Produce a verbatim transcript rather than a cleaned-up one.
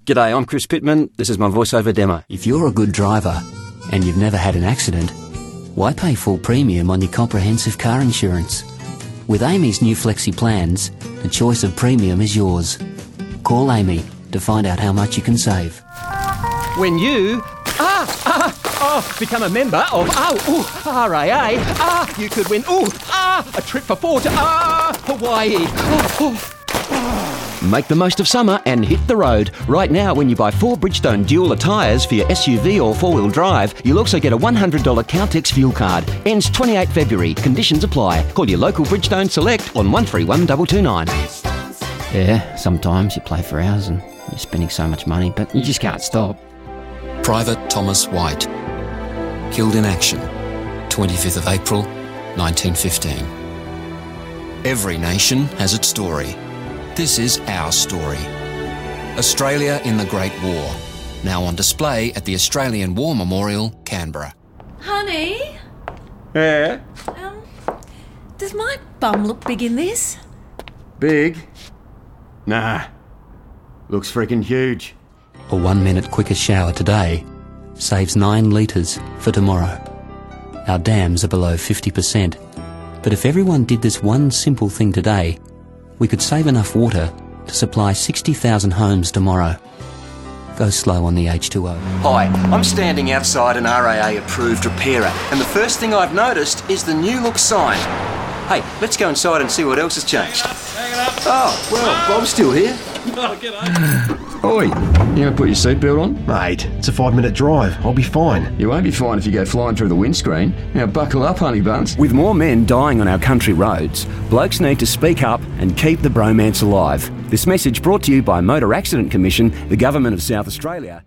G'day, I'm Chris Pittman. This is my voiceover demo. If you're a good driver and you've never had an accident, why pay full premium on your comprehensive car insurance? With Amy's new Flexi plans, the choice of premium is yours. Call Amy to find out how much you can save. When you ah ah oh become a member of oh ooh, R A A, ah you could win ooh ah a trip for four to ah Hawaii. Oh, oh. Make the most of summer and hit the road. Right now, when you buy four Bridgestone Dual tyres for your S U V or four-wheel drive, you'll also get a one hundred dollars Caltex fuel card. Ends twenty-eighth February. Conditions apply. Call your local Bridgestone Select on one three one two two nine. Yeah, sometimes you play for hours and you're spending so much money, but you just can't stop. Private Thomas White. Killed in action, twenty-fifth of April, nineteen fifteen. Every nation has its story. This is our story. Australia in the Great War. Now on display at the Australian War Memorial, Canberra. Honey? Yeah? Um, does my bum look big in this? Big? Nah. Looks freaking huge. A one-minute quicker shower today saves nine litres for tomorrow. Our dams are below fifty percent. But if everyone did this one simple thing today, we could save enough water to supply sixty thousand homes tomorrow. Go slow on the H two O. Hi, I'm standing outside an R A A-approved repairer, and the first thing I've noticed is the new look sign. Hey, let's go inside and see what else has changed. Oh, well, Bob's still here. Oi, you gonna put your seatbelt on? Mate, it's a five minute drive. I'll be fine. You won't be fine if you go flying through the windscreen. Now buckle up, honey buns. With more men dying on our country roads, blokes need to speak up and keep the bromance alive. This message brought to you by Motor Accident Commission, the Government of South Australia.